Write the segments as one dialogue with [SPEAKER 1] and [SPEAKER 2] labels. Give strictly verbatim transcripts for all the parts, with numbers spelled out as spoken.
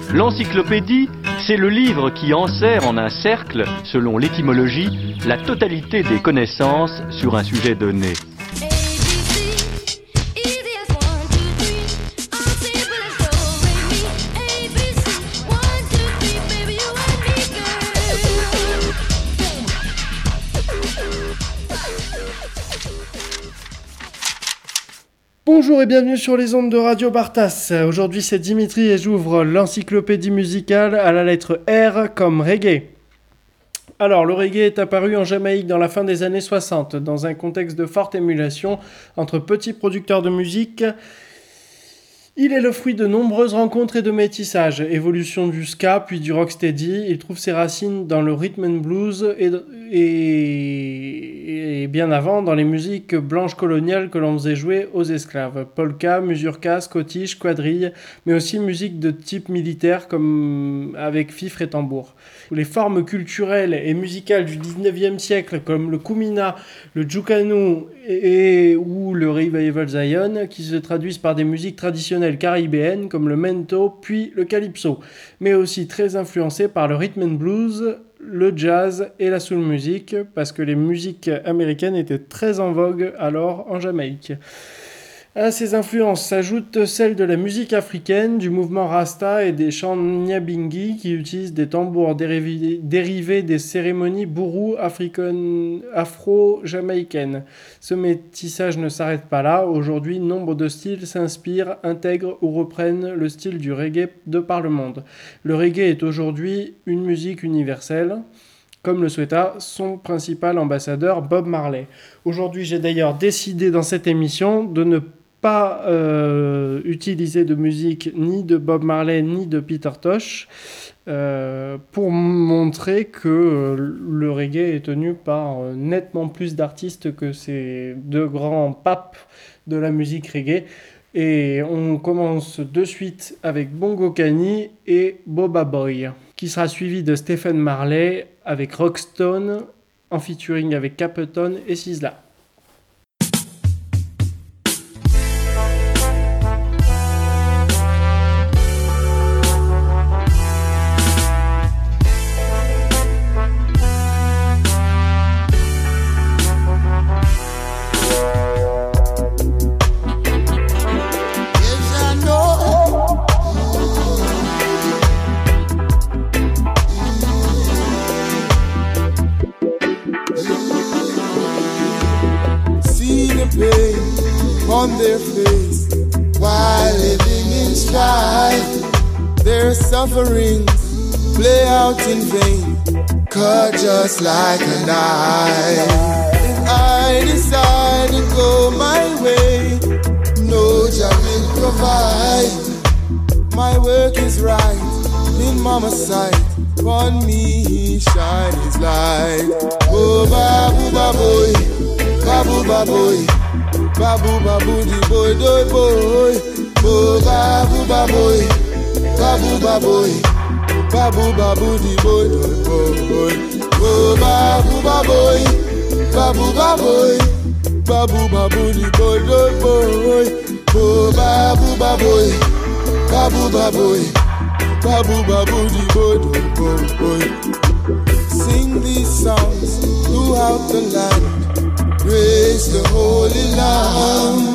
[SPEAKER 1] L'encyclopédie, c'est le livre qui enserre en un cercle, selon l'étymologie, la totalité des connaissances sur un sujet donné.
[SPEAKER 2] Bonjour et bienvenue sur les ondes de Radio Bartas. Aujourd'hui c'est Dimitri et j'ouvre l'encyclopédie musicale à la lettre R comme reggae. Alors le reggae est apparu en Jamaïque dans la fin des années soixante, dans un contexte de forte émulation entre petits producteurs de musique. Il est le fruit de nombreuses rencontres et de métissages, évolution du ska puis du rocksteady. Il trouve ses racines dans le rhythm and blues et, et, et bien avant dans les musiques blanches coloniales que l'on faisait jouer aux esclaves. Polka, mazurka, scottish, quadrille, mais aussi musique de type militaire comme avec fifre et tambour. Les formes culturelles et musicales du dix-neuvième siècle comme le kumina, le jukanu et, et ou le revival Zion qui se traduisent par des musiques traditionnelles caribéennes comme le mento puis le calypso, mais aussi très influencées par le rhythm and blues, le jazz et la soul music parce que les musiques américaines étaient très en vogue alors en Jamaïque. À ces influences s'ajoutent celles de la musique africaine, du mouvement Rasta et des chants Nyabingi qui utilisent des tambours dérivés, dérivés des cérémonies bourou afro-jamaïcaines. Ce métissage ne s'arrête pas là. Aujourd'hui, nombre de styles s'inspirent, intègrent ou reprennent le style du reggae de par le monde. Le reggae est aujourd'hui une musique universelle, comme le souhaita son principal ambassadeur Bob Marley. Aujourd'hui, j'ai d'ailleurs décidé dans cette émission de ne pas euh, utiliser de musique ni de Bob Marley ni de Peter Tosh euh, pour montrer que euh, le reggae est tenu par euh, nettement plus d'artistes que ces deux grands papes de la musique reggae. Et on commence de suite avec Bongo Kani et Boba Boy, qui sera suivi de Stephen Marley avec Rockstone en featuring avec Capleton et Sizzla.
[SPEAKER 3] On their face while living in strife, their sufferings play out in vain, cut just like a knife. If I decide to go my way, no Jah will provide. My work is right in Mama's sight, on me He shine His light. Oh babu baboy, babu baboy, babu babu di boy doy boy, oh babu baboy, babu baboy, babu babu di boy doy boy, oh babu baboy, babu baboy, babu babu di boy doy boy, oh babu baboy, babu baboy, babu babu di boy doy boy. Sing these songs throughout the land, praise the Holy Lamb.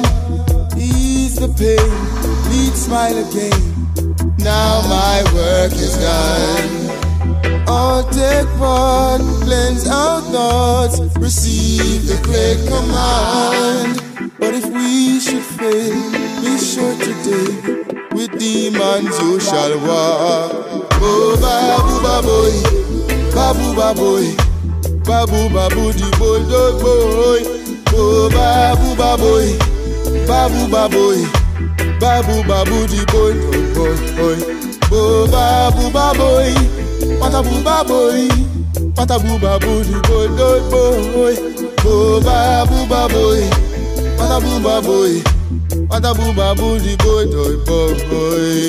[SPEAKER 3] Ease the pain, lead smile again. Now my work is done. All take part, cleanse our thoughts, receive the great command. But if we should fail, be sure today, with demons you shall walk. Oh babu baboy, babu baboy, babu babu di boy dog boy, oh babu baboy, babu baboy, babu babu di boy dog boy, oh babu baboy, patabu baboy, patabu babu di boy dog boy, oh babu baboy, patabu baboy, patabu babu di boy dog boy.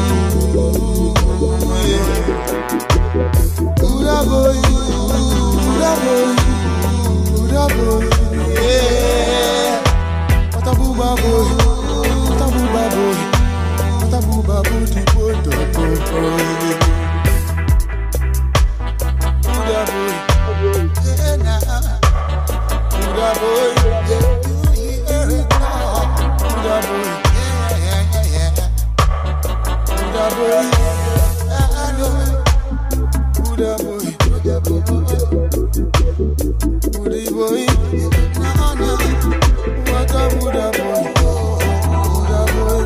[SPEAKER 3] Boy, Buddha boy, Buddha boy, yeah. What a booba boy, what a booba boy, what a booba booty boy, boy, boy, boy. Buddha boy, yeah now. Buddha boy, yeah, you hear it now. Buddha boy, yeah, yeah, yeah, yeah. Buddha boy, I know. Buddha boy, Buddha boy, Buddha boy, no, no. What a Buddha boy, Buddha boy.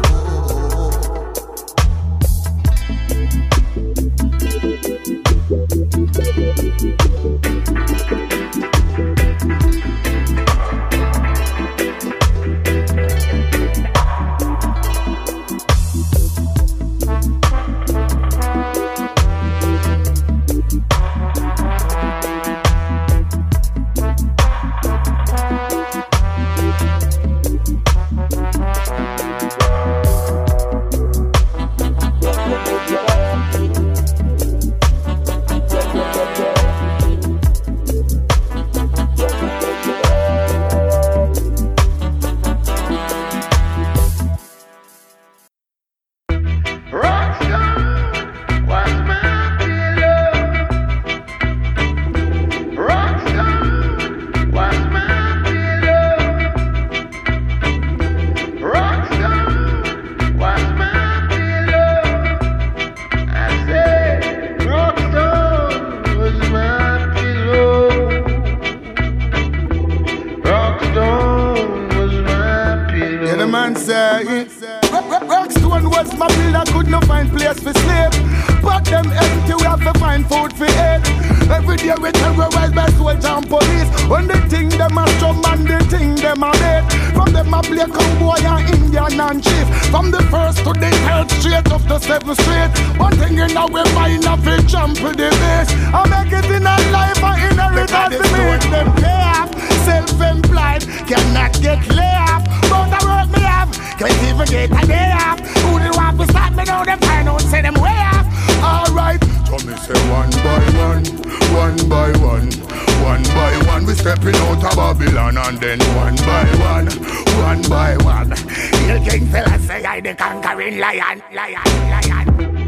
[SPEAKER 3] Rockstone was my build, I could not find place for sleep. But them empty, we have to find food for eat. Every day we terrorize by soldiers and police. When they think them a strong and they think them a dead. From them a play cowboy and Indian and chief. From the first to the third straight up to seventh street. One thing in our mind of it jump with the base. I make it in a life and inheritance to me. Them pay off, self-employed, cannot get laid off. But the work me have, can't even get a day off. Who they want to stop me now, them find out, say them way off. Alright, so me say one by one, one by one, one by one. We stepping out of Babylon and then one by one, one by one. Hill King fella say I the conquering lion, lion, lion.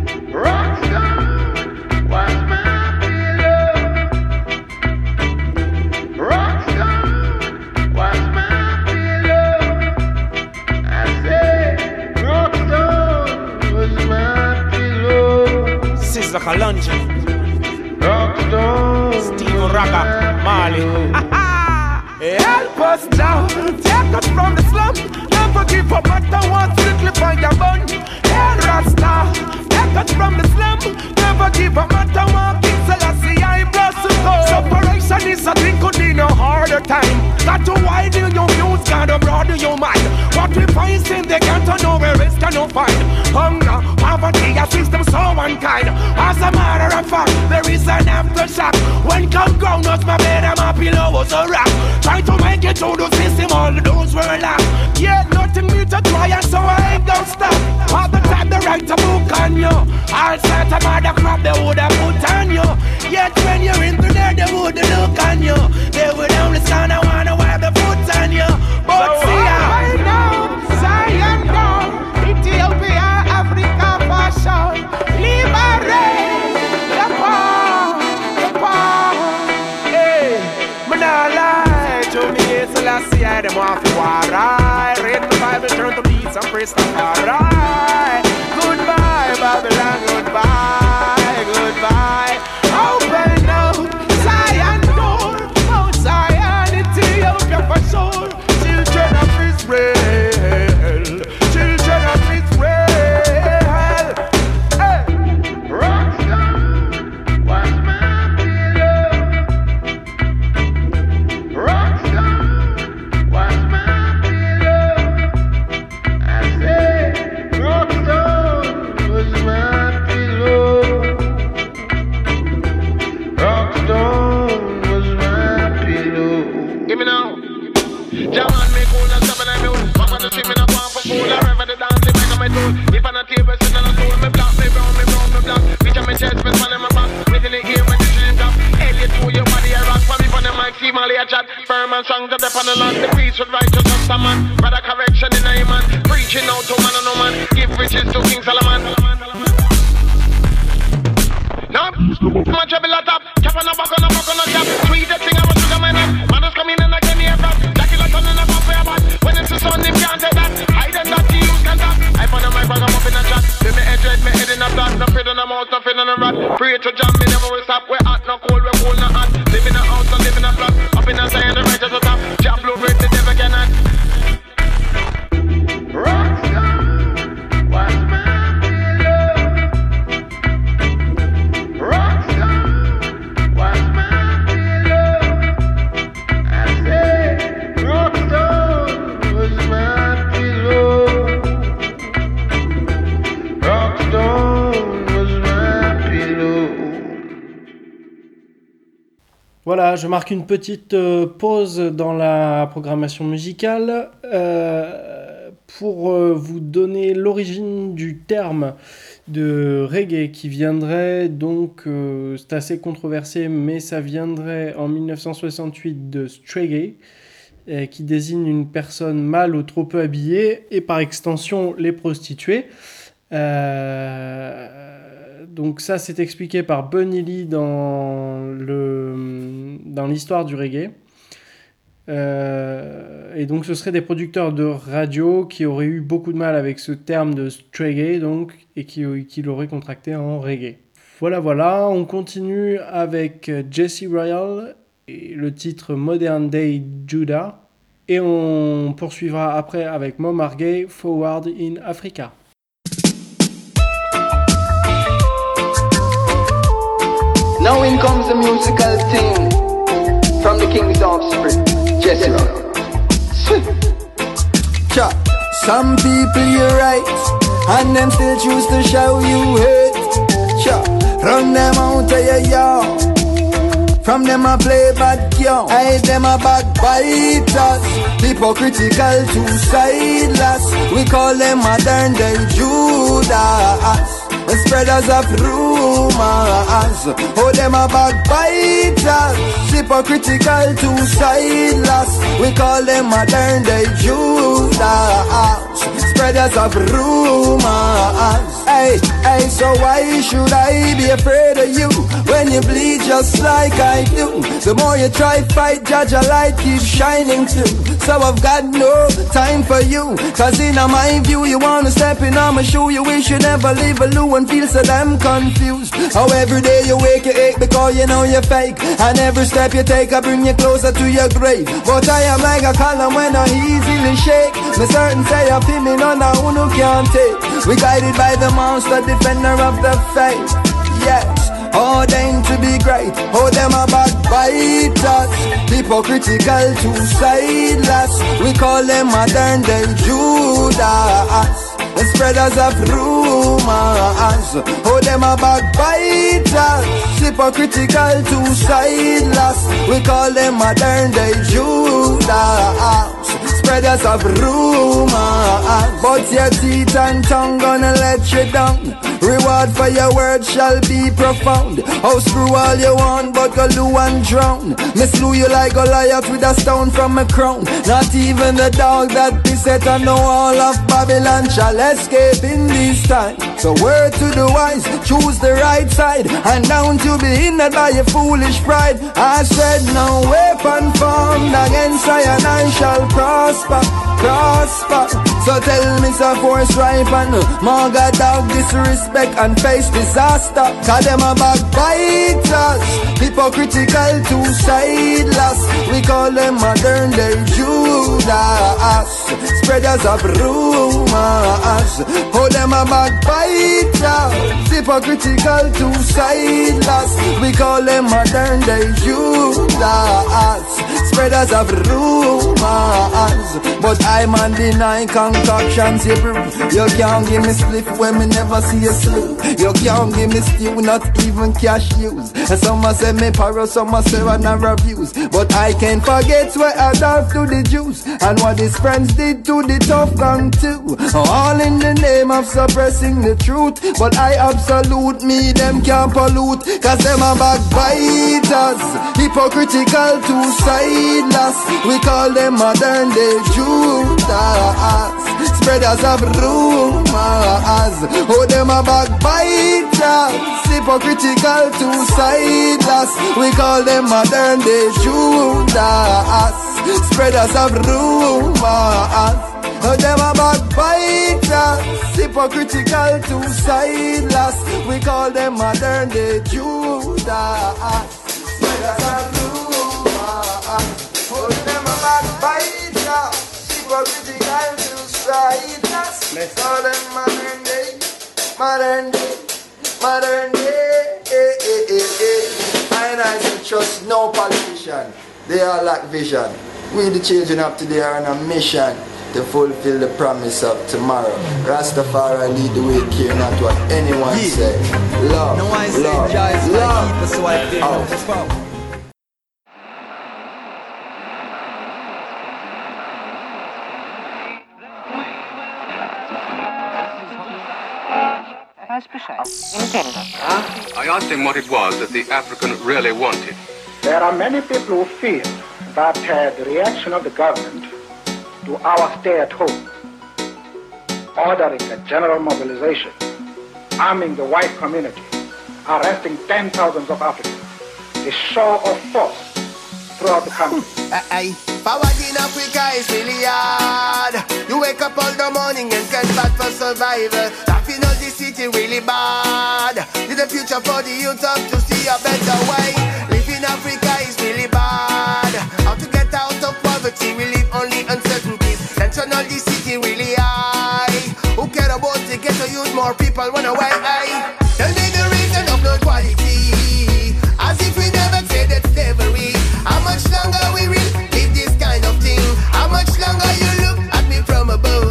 [SPEAKER 3] Rockstar was my pillow. Rockstar was my pillow. I said Rockstar was my pillow.
[SPEAKER 4] Sister Kalonji,
[SPEAKER 3] Rockstar,
[SPEAKER 4] Steve Raga, Marley.
[SPEAKER 5] Help us now, take us from the slum. Never give up, matter what, strictly find your bun. Hey Rasta, take us from the slum. Never give up, matter what, King Selassie, I bless you. Separation is a thing, could be no harder time. Got to widen your views, gotta broaden your mind. What we find in they can't know where rest cannot find. Hunger, poverty, a system so unkind. As a matter of fact, there is an aftershock. When come ground, us my bed and my pillow was a rock. Try to make it through the system, all of those were locked. Yet nothing new to try, and so I ain't gonna stop. All the time they write a book on you. All sorts of other crap they would have put on you. Yet when you're into there, they would look on you. They would only stand and wanna wipe the foot on you. But so see how I know, Zion down, Ethiopia, Africa, fashion, liberate the poor, the poor. Hey, man, I lie to me, Selassie, I them off the war. Read the Bible, turn to beats and praise the Lord. Goodbye, Babylon, goodbye, goodbye. Open up, Zion door, Mount Zion, Ethiopia for sure. Children of Israel, children of Israel. Hey, Rockstar was my pillow. Rockstar was my pillow. I said, Rockstar was my pillow. a chat. Firm and strong to dep on the land. The peace with righteousness a man. Brother correction in a man. Preaching out to man and no man. Give riches to King Solomon. No, my trouble a top. Cap on a buck on a buck on a cap. Sweet the thing I was to the man up. Man is coming in again here fast. Jackie like on in a pop for your back. When it's the sun, if you can't take that. I done that to use can tap. I found a mic bag, I'm up in a chat. Let me edge red, me head in a flat. No fear in a mouse, nothing on a rat. Pray to jam, me never will stop. We're hot, no cold, we're cold, no hot. Live in a house, no live in a flat. Up in a side, the right at the top. Jab blue, red, the devil cannot. Rockstar, what's my
[SPEAKER 2] Voilà, je marque une petite euh, pause dans la programmation musicale euh, pour euh, vous donner l'origine du terme de reggae qui viendrait donc, euh, c'est assez controversé, mais ça viendrait en dix-neuf cent soixante-huit de straight euh, qui désigne une personne mâle ou trop peu habillée et par extension les prostituées. Euh, donc ça c'est expliqué par Bunny Lee dans, le, dans l'histoire du reggae. Euh, et donc ce seraient des producteurs de radio qui auraient eu beaucoup de mal avec ce terme de reggae donc, et qui, qui l'auraient contracté en reggae. Voilà voilà, on continue avec Jesse Royal et le titre Modern Day Judah et on poursuivra après avec Mo Margay, Forward in Africa.
[SPEAKER 6] Now in comes the musical thing from the king's offspring, Jesse Royal.
[SPEAKER 7] Some people you're right, and them still choose to show you hate. Cha, run them out of your yard. From them I play bad girl, I them a backbiters, hypocritical two-sideless. We call them modern day Judas, the spreaders of rumors. Oh, them a backbiters, hypocritical two-sideless. We call them modern day Judas, spreaders of rumors. Hey, hey, so why should I be afraid of you when you bleed just like I do? The more you try fight, judge a light keeps shining too. So I've got no time for you, cause in my view you wanna step in on my shoe. You wish you never leave a loo and feel so damn confused. How every day you wake you ache because you know you're fake, and every step you take I bring you closer to your grave. But I am like a column when I easily shake. Me certain say I feel me none of who no can't take. We guided by the monster, defender of the faith. Yes, ordained to be great. Oh, them a backbiters, hypocritical two-sideless. We call them modern day Judas, the spreaders of rumors. Oh, them a backbiters, hypocritical two-sideless. We call them modern day Judas, spreaders of rumors. But your teeth and tongue gonna let you down. Reward for your words shall be profound. Oh, screw all you want, but go loo and drown. Me slew you like Goliath with a stone from a crown. Not even the dog that beset on the wall of Babylon shall escape in this time. So word to the wise, choose the right side, and don't you be hindered by your foolish pride. I said no weapon formed against I and I shall prosper, prosper. So tell me so force ripe and maga dog disrespect and face disaster. Cause them a backbiters, hypocritical two-sideless. We call them modern day Judas, spreaders of rumors. Oh, them a backbiters, hypocritical two-sideless. We call them modern day Judas, spreaders of rumors. But I'm on deny concoctions you brew. You can't give me spliff when me never see a slew. You can't give me stew, not even cashews. And some a say me paro, some a say I never abuse. But I can't forget what Adolf to the Jews, and what his friends did to the tough gang too. All in the name of suppressing the truth. But I absolute me, them can't pollute. Cause them a backbiters, hypocritical two-sided. Silas, we call them modern day Judas. Spreaders of rumors, oh them a backbiters, hypocritical two-sideless. We call them modern day Judas. Spreaders of rumors, oh them a backbiters, hypocritical two-sideless. We call them modern day Judas. Spreaders of rumors, oh them a backbiters, hypocritical two-sideless. We call them modern day, modern day, modern day. Eh, eh, eh, eh. I and I don't trust no politician. They all lack vision. We the children of today are on a mission to fulfill the promise of tomorrow. Rastafari lead the way, care not what anyone yeah. say. Love, no, I love, say, love, love. So I feel oh.
[SPEAKER 8] I asked him what it was that the African really wanted.
[SPEAKER 9] There are many people who feel that uh, the reaction of the government to our stay at home, ordering a general mobilization, arming the white community, arresting ten thousands of Africans, a show of force throughout the country.
[SPEAKER 10] Aye, forward in Africa is really hard. You wake up all the morning and can't fight for survival. Laughing on the city really bad. Need a future for the youth up to see a better way. Living Africa is really bad. How to get out of poverty, we live only uncertainties. Tension on the city really high. Who care about the ghetto youth? More people run away. Aye. Tell me the reason of no equality. As if we never traded slavery. How much longer we will live this kind of thing? How much longer you look at me from above?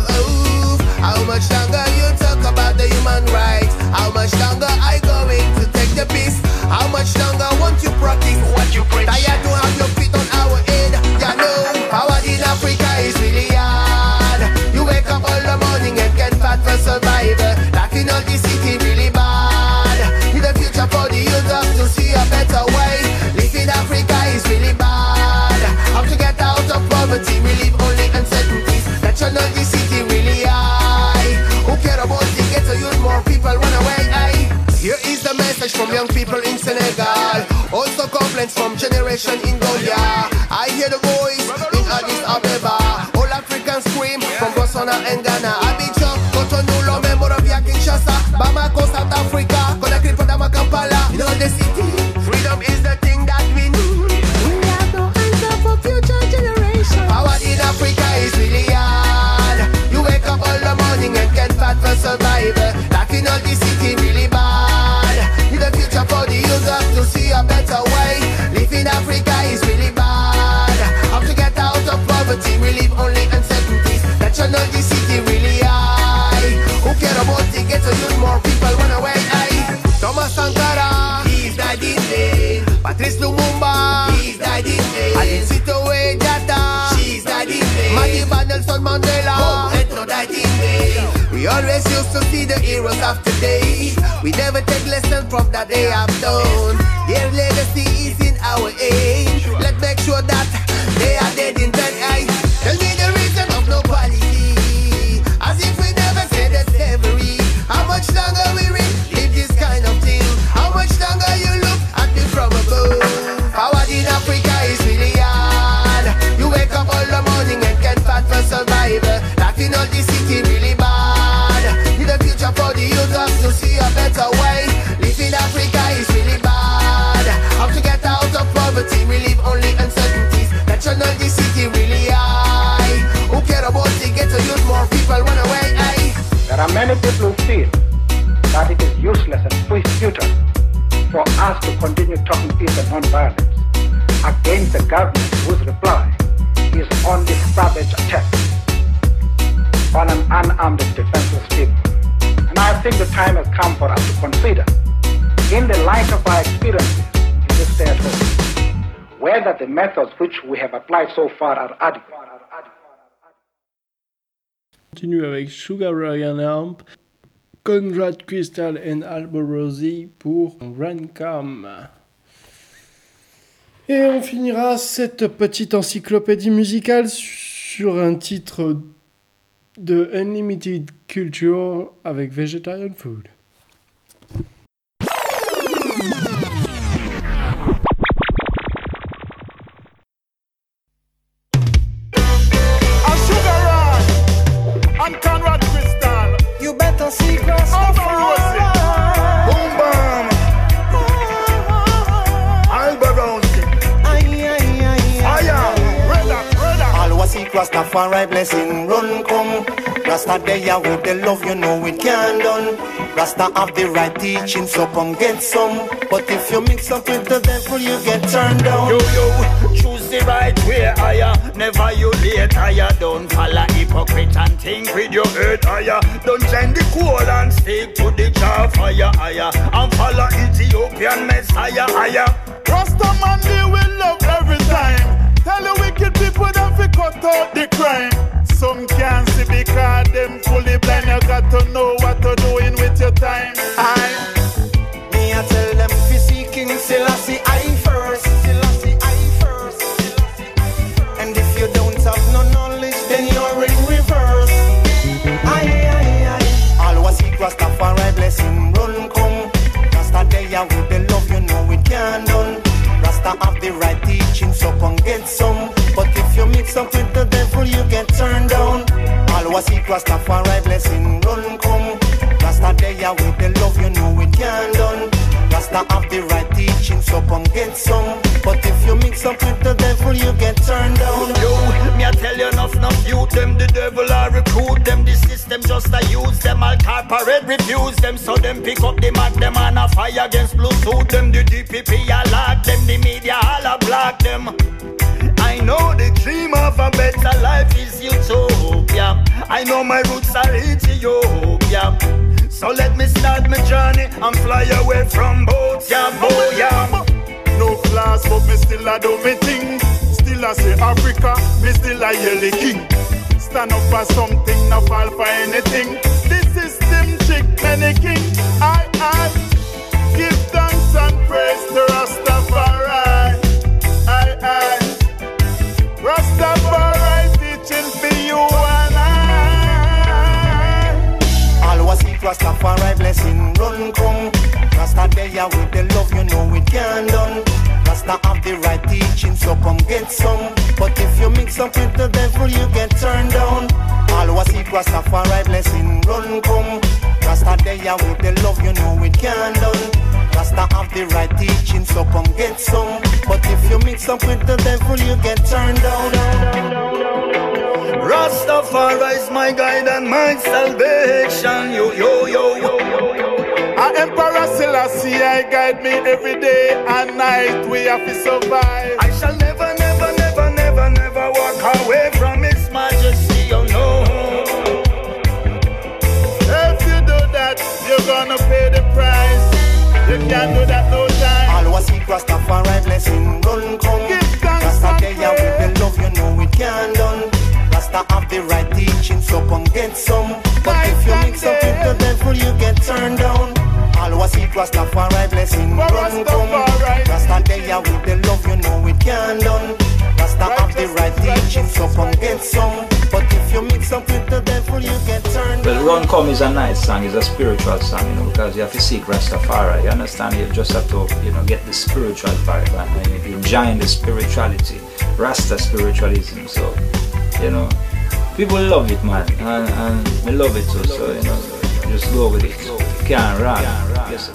[SPEAKER 10] How much longer you talk about the human rights? How much longer I going to take the piss? How much longer won't you practice what you preach? Tired to have your feet on our head. You know, power in Africa is really hard. You wake up all the morning and get fat for survival. Laughing on the city really bad. In the future for the youth up to see a better way. Living Africa is really bad. How to get out of poverty? We live only uncertainties. Tension on the city really high. Who care about the ghetto youth? More people run away. Aye. Here is the message from young people in Senegal. Also complaints from generation in Gambia. I hear the voice in Addis Ababa. All Africans scream from Botswana and Ghana. Abidjan, Cotonou, Lomé, Monrovia, Kinshasa, Bamako, South Africa, Conakry, Panama, Kampala. In all the city, freedom is the thing that we need. We have no answer for future generations. Power in Africa is really hard. You wake up all the morning and get fat for survival. Life in all the city really bad. In the future for the youth up to see a better way. Living Africa is really bad. How to get out of poverty? We live only uncertainties. Tension on the city really high. Who care about the ghetto youth? More people run away. Aye. Thomas Sankara, he's died in vain. Patrice Lumumba, he's died in vain. Aline Sitoé Diatta, she's died in vain. Madiba Nelson Mandela, oh, Ethno died in vain. We always used to see the heroes of today. We never take lessons from that they have done. Their legacy is in our age. Let's make sure that they are dead in bed. Aye. Tell me the reason of no quality. As if we never said that slavery. How much longer we will live this kind of thing? How much longer you look at me from above? Power in Africa is really hard. You wake up all the morning and can't fight for survival. Life in all the city really bad. In the future for the youth up to see a better way. Living Africa is really bad. How to get out of poverty? We live only uncertainties. Tension on the city really high. Who care about the ghetto youth? More people run away. Aye.
[SPEAKER 9] There are many people who feel that it is useless and futile for us to continue talking peace and non-violence against the government whose reply is only savage attack on an unarmed and defenseless people. And I think the time has come for us to consider, in the light of our experiences in this stay at home, whether the methods which we have applied so far are adequate.
[SPEAKER 2] Continue avec Sugar Ray and Amp, Conrad Crystal and Alborosie pour Rancam. Et on finira cette petite encyclopédie musicale sur un titre de Unlimited Culture avec Vegetarian Food.
[SPEAKER 11] You better see Rastafari. Boom bam. Albaronsi. Aye aye aye. Fire. Brother, brother. Always see Rastafari blessing run come. Rasta there with the love, you know it can done. Rasta have the right teaching, so come get some. But if you mix up with the devil, you get turned down.
[SPEAKER 12] Yo yo, choose the right way, higher. Never you late, higher. Don't follow hypocrite and think with your head higher. Don't join the coal and stick to the jar fire higher. And follow Ethiopian Messiah higher.
[SPEAKER 11] Rasta man, they will love every time. Tell the wicked people that we cut out the crime. Some can't see because them fully blind. You got to know what to doing with your time. I, me I tell them if you see King Selassie I first, Selassie I first, Selassie I first. And if you don't have no knowledge, then you're in reverse. Aye aye aye. Always seek Rastafari blessing run come. Rasta there with the love, you know it can done. Rasta have the right teaching, so come get some. But if you mix up with the devil, you get turned down. Always seek Rastafari blessing run come. Rasta there with the love, you know it can done. Rasta have the right teaching, so come get some. But if you mix up with the devil, you get turned down.
[SPEAKER 12] Yo, me I tell you enough, enough youth them, the devil I recruit them. The system just a use them, all corporate refuse them. So them pick up the mark, them on a fire against blue suit them. The D P P I lock them, the media all a block them. I know the dream of a better life is utopia. I know my roots are Ethiopia. So let me start my journey and fly away from both, yeah, boy, yeah.
[SPEAKER 11] No class, but me still a do me thing. Still I say Africa, me still a yelly king. Stand up for something, not fall for anything. This system chick, many king. I, I give thanks and praise to Rastafari. I, I Rastafari teaching for you and I.
[SPEAKER 13] Always seek Rastafari blessing run come. Rasta there with the love, you know it can done. Rasta have the right teaching, so come get some. But if you mix up with the devil, you get turned down. Always seek Rastafari blessing run come. Rasta there with the love, you know it can done. Rasta have the right teaching, so come get some. But if you mix up with the devil, you get turned down.
[SPEAKER 12] Rastafari is my guide and my salvation. Yo, yo, yo, yo, yo, yo.
[SPEAKER 11] Our Emperor Selassie, I guide me every day and night. We have to survive.
[SPEAKER 12] I shall never, never, never, never, never walk away from His Majesty. Oh no.
[SPEAKER 11] If you do that, you're gonna pay the price. You can't do that no time.
[SPEAKER 13] Always seek Rastafari blessing run come. Rasta there with the love, you know it can done. Rasta have the right teaching, so come get some. But if you mix up with the devil, you get turned down. Always seek Rastafari blessing run come. Rasta there with the love, you know it can done. Rasta have the right teaching, so come get some. But if you mix up with the devil, you get turned down.
[SPEAKER 14] Well, Run Come is a nice song, it's a spiritual song, you know, because you have to seek Rastafari. You understand? You just have to, you know, get the spiritual vibe and you enjoy the spirituality, Rasta spiritualism. So, you know, people love it, man, and, and we love it too. So, you know, just go with it. You can't run. Yes, sir.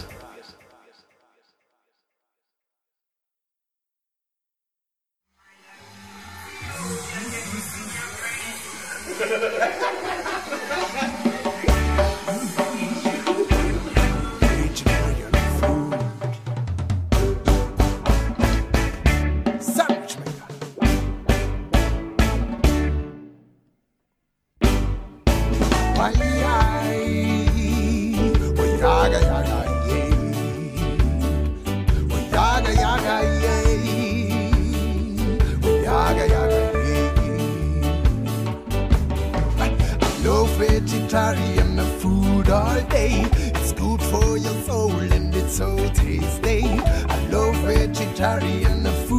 [SPEAKER 3] Vegetarian food all day. It's good for your soul and it's so tasty. I love vegetarian food.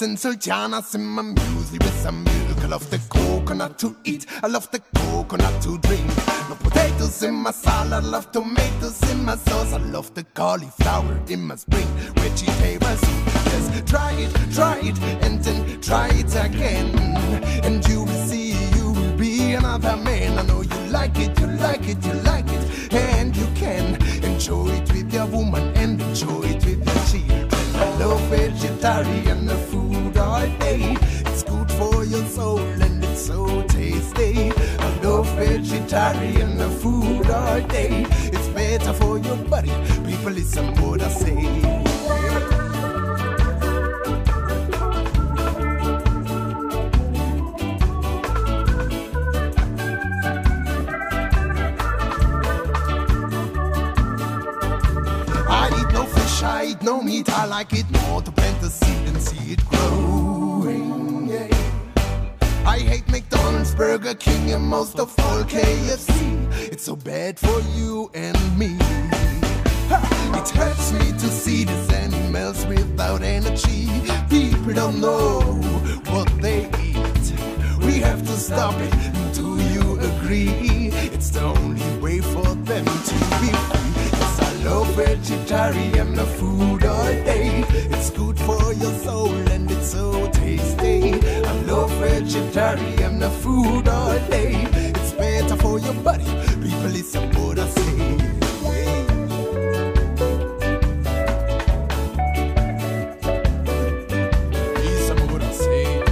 [SPEAKER 3] Thomas and Sultanas in my muesli with some milk. I love the coconut to eat, I love the coconut to drink. No potatoes in my salad, I love tomatoes in my sauce. I love the cauliflower in my spring vegetable soup. Yes, try it, try it, and then try it again. And you will see, you will be another man. I know you like it, you like it, you like it. And you can enjoy it with your woman and enjoy it with your children. I love vegetarian food all day. It's good for your soul and it's so tasty. I love vegetarian food all day. It's better for your body. People listen what I say. I eat no meat, I like it more to plant the seed and see it growing, yeah. I hate McDonald's, Burger King, and most of all K F C. It's so bad for you and me. Ha! It hurts me to see these animals without energy. People don't know what they eat. We have to stop it, do you agree? It's the only way for them to be free. I love vegetarian food all day. It's good for your soul and it's so tasty. I love vegetarian food all day. It's better for your body. People listen what I say. Listen what I say.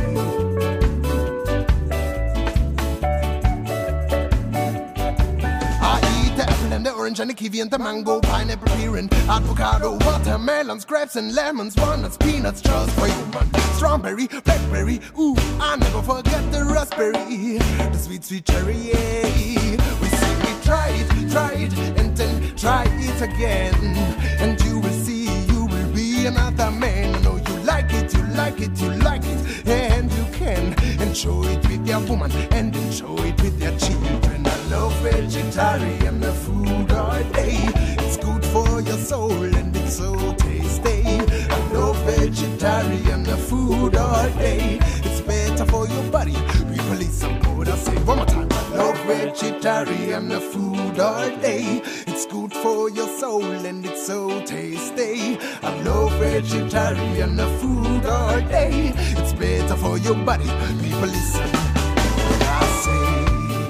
[SPEAKER 3] I eat the apple and the orange and the kiwi and the mango, pineapple, pear and avocado, watermelons, grapes and lemons, walnuts, peanuts, just for you, man. Strawberry, blackberry, ooh, I never forget the raspberry, the sweet, sweet cherry, yeah. We say we try it, try it, and then try it again, and you will see, you will be another man. I know you like it, you like it, you like it, and you can enjoy it with your woman and enjoy it with your children. I love vegetarian food all day. It's good for your soul and it's so tasty. I love vegetarian food all day. It's better for your body. People listen what I say one more time. I love vegetarian food all day. It's good for your soul and it's so tasty. I love vegetarian food all day. It's better for your body. People listen what I say.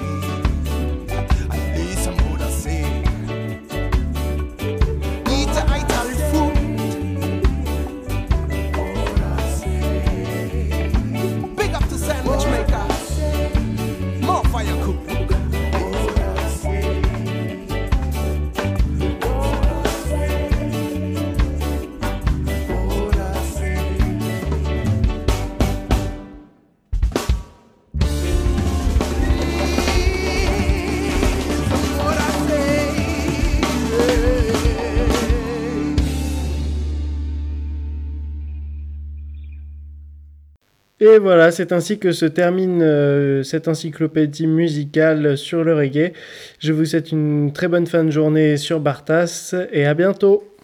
[SPEAKER 2] Et voilà, c'est ainsi que se termine euh, cette encyclopédie musicale sur le reggae. Je vous souhaite une très bonne fin de journée sur Bartas et à bientôt.